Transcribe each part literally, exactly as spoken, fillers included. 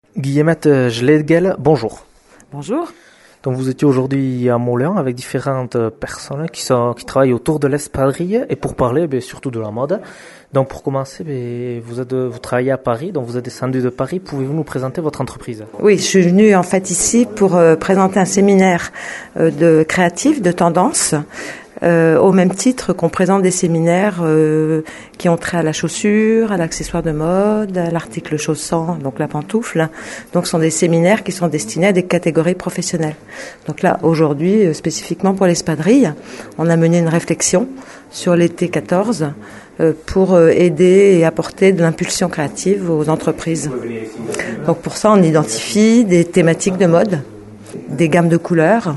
Guillemette Schlegel, bonjour. Bonjour. Donc vous étiez aujourd'hui à Moulins avec différentes personnes qui, sont, qui travaillent autour de l'espadrille et pour parler ben, surtout de la mode. Donc pour commencer, ben, vous, êtes, vous travaillez à Paris, donc vous êtes descendu de Paris. Pouvez-vous nous présenter votre entreprise ? Oui, je suis venue en fait ici pour euh, présenter un séminaire euh, de créatifs, de tendances. Euh, au même titre qu'on présente des séminaires euh, qui ont trait à la chaussure, à l'accessoire de mode, à l'article chaussant, donc la pantoufle. Donc ce sont des séminaires qui sont destinés à des catégories professionnelles. Donc là, aujourd'hui, euh, spécifiquement pour l'espadrille, on a mené une réflexion sur l'été quatorze euh, pour euh, aider et apporter de l'impulsion créative aux entreprises. Donc pour ça, on identifie des thématiques de mode, des gammes de couleurs.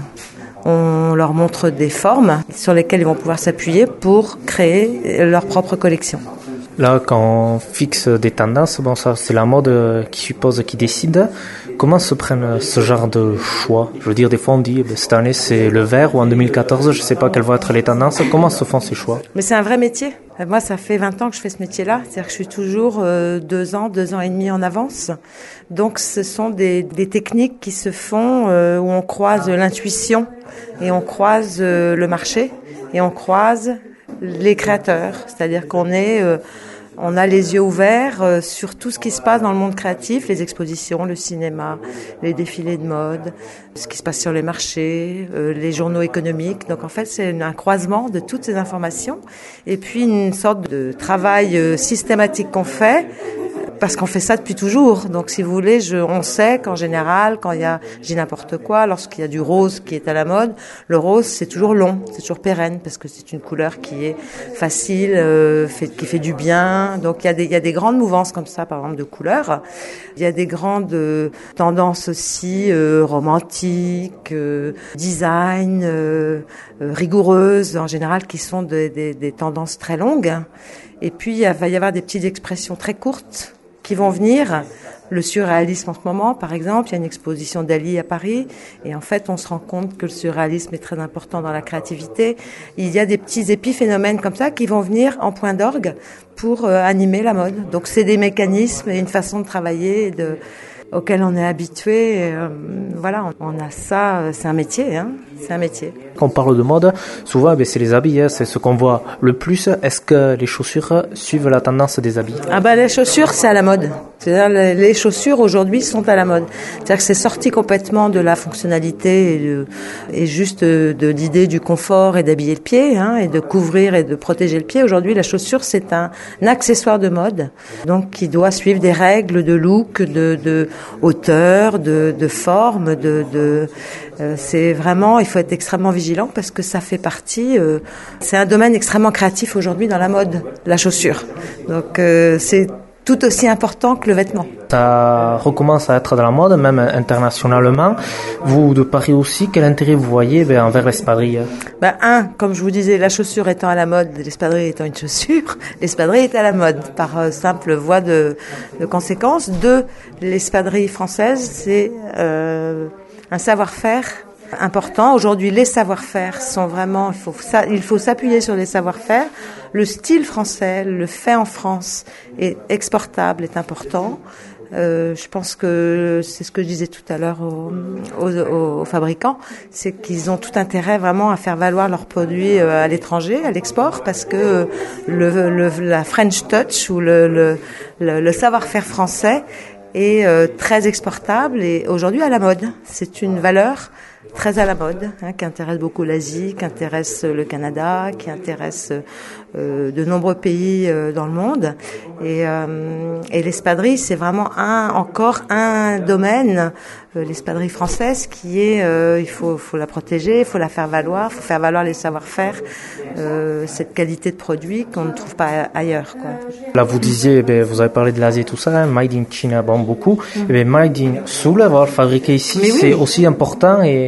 On leur montre des formes sur lesquelles ils vont pouvoir s'appuyer pour créer leur propre collection. Là, quand on fixe des tendances, bon, ça, c'est la mode qui suppose, qui décide. Comment se prennent ce genre de choix ? Je veux dire, des fois on dit, ben, cette année c'est le vert ou en deux mille quatorze, je ne sais pas quelles vont être les tendances. Comment se font ces choix ? Mais c'est un vrai métier. Moi, ça fait vingt ans que je fais ce métier-là. C'est-à-dire que je suis toujours euh, deux ans, deux ans et demi en avance. Donc, ce sont des, des techniques qui se font euh, où on croise l'intuition et on croise euh, le marché et on croise les créateurs. C'est-à-dire qu'on est... Euh, On a les yeux ouverts euh, sur tout ce qui se passe dans le monde créatif, les expositions, le cinéma, les défilés de mode, ce qui se passe sur les marchés, euh, les journaux économiques. Donc en fait, c'est un croisement de toutes ces informations et puis une sorte de travail euh, systématique qu'on fait parce qu'on fait ça depuis toujours. Donc si vous voulez, je, on sait qu'en général, quand il y a, je dis n'importe quoi, lorsqu'il y a du rose qui est à la mode, le rose c'est toujours long, c'est toujours pérenne parce que c'est une couleur qui est facile, euh, fait, qui fait du bien. Donc il y a des, il y a des grandes mouvances comme ça, par exemple de couleurs. Il y a des grandes euh, tendances aussi euh, romantiques, euh, design, euh, euh, rigoureuses en général, qui sont des, des, des tendances très longues. Et puis il va y avoir des petites expressions très courtes qui vont venir. Le surréalisme en ce moment, par exemple, il y a une exposition d'Ali à Paris et en fait, on se rend compte que le surréalisme est très important dans la créativité. Il y a des petits épiphénomènes comme ça qui vont venir en point d'orgue pour euh, animer la mode. Donc, c'est des mécanismes et une façon de travailler et de auquel on est habitué. Euh, voilà, on, on a ça, euh, c'est un métier, hein, c'est un métier. Quand on parle de mode, souvent ben, c'est les habits, hein, c'est ce qu'on voit le plus. Est-ce que les chaussures suivent la tendance des habits ? Ah bah les chaussures, c'est à la mode. C'est-à-dire les chaussures aujourd'hui sont à la mode. C'est-à-dire que c'est sorti complètement de la fonctionnalité et, de, et juste de, de l'idée du confort et d'habiller le pied, hein, et de couvrir et de protéger le pied. Aujourd'hui, la chaussure, c'est un, un accessoire de mode, donc qui doit suivre des règles de look, de, de hauteur, de, de forme, de, de euh, c'est vraiment, il faut être extrêmement vigilant parce que ça fait partie, euh, c'est un domaine extrêmement créatif aujourd'hui dans la mode, la chaussure. Donc euh, c'est tout aussi important que le vêtement. Ça recommence à être dans la mode, même internationalement. Vous, de Paris aussi, quel intérêt vous voyez ben, envers l'espadrille ? Ben, un, comme je vous disais, la chaussure étant à la mode, l'espadrille étant une chaussure, l'espadrille est à la mode par euh, simple voie de, de conséquence. Deux, l'espadrille française, c'est euh, un savoir-faire important. Aujourd'hui, les savoir-faire sont vraiment, il faut, ça, il faut s'appuyer sur les savoir-faire. Le style français, le fait en France est exportable, est important. Euh, je pense que c'est ce que je disais tout à l'heure aux, aux, aux fabricants, c'est qu'ils ont tout intérêt vraiment à faire valoir leurs produits à l'étranger, à l'export, parce que le, le, la French touch ou le, le, le, le savoir-faire français est euh, très exportable et aujourd'hui à la mode. C'est une valeur très à la mode, hein, qui intéresse beaucoup l'Asie, qui intéresse le Canada, qui intéresse euh, de nombreux pays euh, dans le monde. Et, euh, et l'espadrille, c'est vraiment un, encore un domaine, euh, l'espadrille française, qui est, euh, il faut, faut la protéger, il faut la faire valoir, il faut faire valoir les savoir-faire, euh, cette qualité de produit qu'on ne trouve pas ailleurs, quoi. Là, vous disiez, ben, vous avez parlé de l'Asie et tout ça, hein, Made in China, bon, beaucoup. Mm. Et ben, Made in Sul, avoir fabriqué ici, oui. C'est aussi important et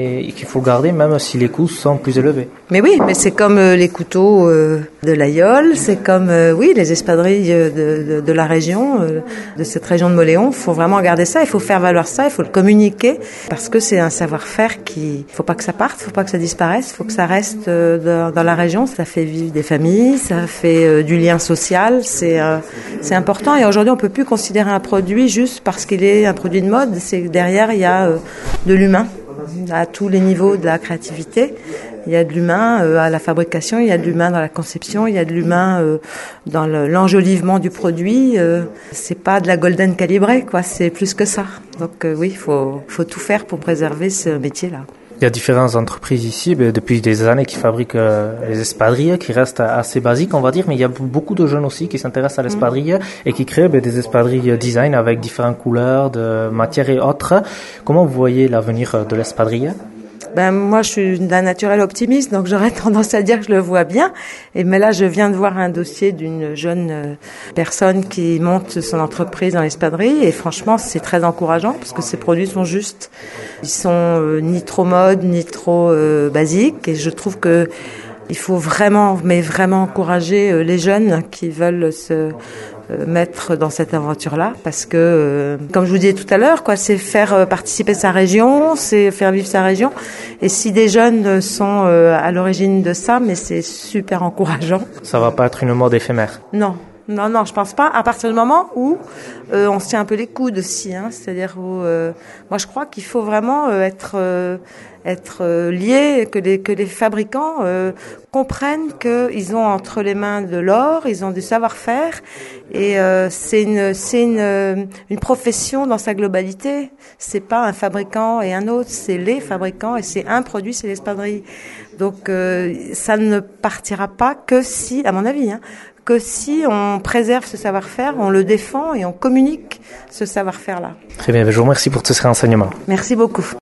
et qu'il faut garder même si les coûts sont plus élevés. Mais oui, mais c'est comme euh, les couteaux euh, de l'Aïol, c'est comme euh, oui les espadrilles de, de, de la région, euh, de cette région de Mauléon. Il faut vraiment garder ça, il faut faire valoir ça, il faut le communiquer parce que c'est un savoir-faire qui, faut pas que ça parte, faut pas que ça disparaisse, faut que ça reste euh, dans, dans la région. Ça fait vivre des familles, ça fait euh, du lien social, c'est euh, c'est important. Et aujourd'hui, on peut plus considérer un produit juste parce qu'il est un produit de mode. C'est que derrière il y a euh, de l'humain à tous les niveaux de la créativité. Il y a de l'humain euh, à la fabrication, il y a de l'humain dans la conception, il y a de l'humain euh, dans le, l'enjolivement du produit. Euh, c'est pas de la golden calibrée, quoi. C'est plus que ça. Donc euh, oui, il faut, faut tout faire pour préserver ce métier-là. Il y a différentes entreprises ici, ben, depuis des années, qui fabriquent euh, les espadrilles, qui restent assez basiques, on va dire, mais il y a beaucoup de jeunes aussi qui s'intéressent à l'espadrille mmh. et qui créent ben, des espadrilles design avec différentes couleurs, de matières et autres. Comment vous voyez l'avenir de l'espadrille ? Ben moi je suis d'un naturel optimiste, donc j'aurais tendance à dire que je le vois bien. Et mais là je viens de voir un dossier d'une jeune euh, personne qui monte son entreprise dans l'espadrille et franchement c'est très encourageant parce que ces produits sont justes, ils sont euh, ni trop mode ni trop euh, basiques et je trouve que il faut vraiment mais vraiment encourager euh, les jeunes qui veulent se mettre dans cette aventure-là parce que, euh, comme je vous disais tout à l'heure, quoi, c'est faire participer sa région, c'est faire vivre sa région. Et si des jeunes sont euh, à l'origine de ça, mais c'est super encourageant. Ça va pas être une mode éphémère. Non. Non, non, je pense pas. À partir du moment où euh, on se tient un peu les coudes aussi, hein, c'est-à-dire où euh, moi je crois qu'il faut vraiment euh, être euh, être euh, liés, que les que les fabricants euh, comprennent qu'ils ont entre les mains de l'or, ils ont du savoir-faire et euh, c'est une c'est une une profession dans sa globalité. C'est pas un fabricant et un autre, c'est les fabricants et c'est un produit, c'est l'espadrille. Donc euh, ça ne partira pas que si, à mon avis, hein, que si on préserve ce savoir-faire, on le défend et on communique ce savoir-faire-là. Très bien, je vous remercie pour tous ces renseignements. Merci beaucoup.